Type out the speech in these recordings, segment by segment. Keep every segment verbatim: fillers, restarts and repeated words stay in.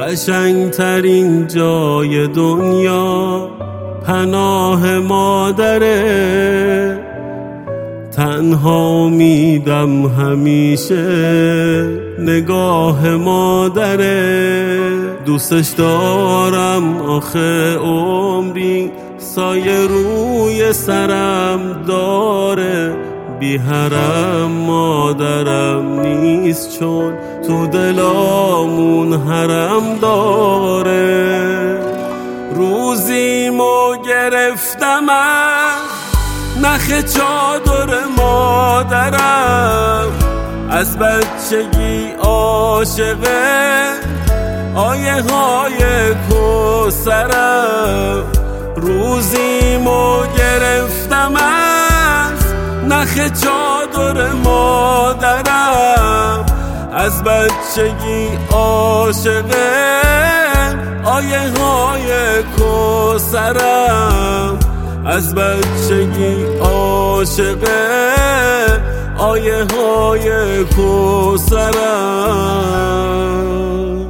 قشنگترین جای دنیا پناه مادره. تنها میدم همیشه نگاه مادره. دوستش دارم آخه عمری سایه روی سرم داره. بی حرم مادرم نیست چون تو دلامون حرم داره. روزیمو گرفتم از نخ چادر مادرم. از بچگی عاشقه آیه های کوثرم. روزیمو گرفتم از نخ چادر مادرم. از بچگی عاشقه آیه های کوثرم. از بچگی عاشقه آیه های کوثرم.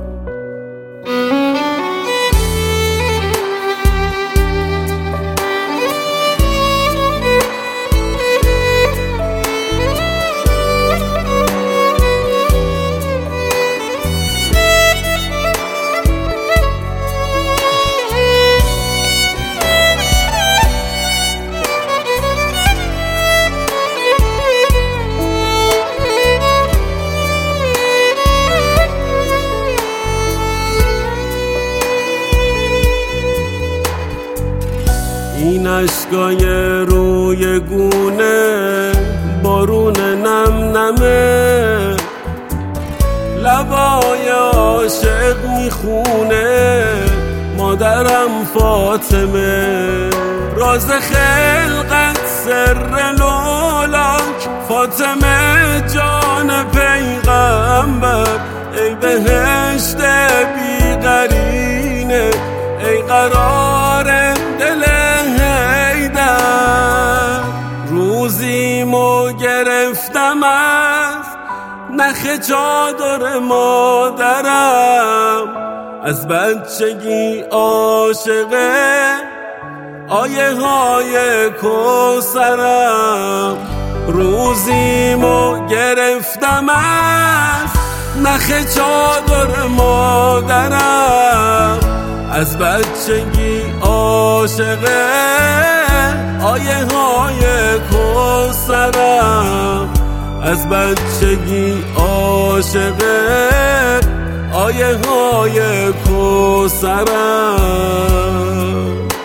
این اشکای روی گونه بارون نم نمه. لبای عاشق میخونه مادرم فاطمه. راز خلقت سر لولاک فاطمه جان پیغمبر. ای بهشت بی قرینه ای قرار دل حیدر. روزیمو گرفتم از نخ چادر مادرم. از بچگی عاشقه آیه های کوثرم. روزیمو گرفتم از نخ چادر مادرم. از بچگی عاشقه آیه های کوثرم. از بچگی عاشقه آیه های کوثرم.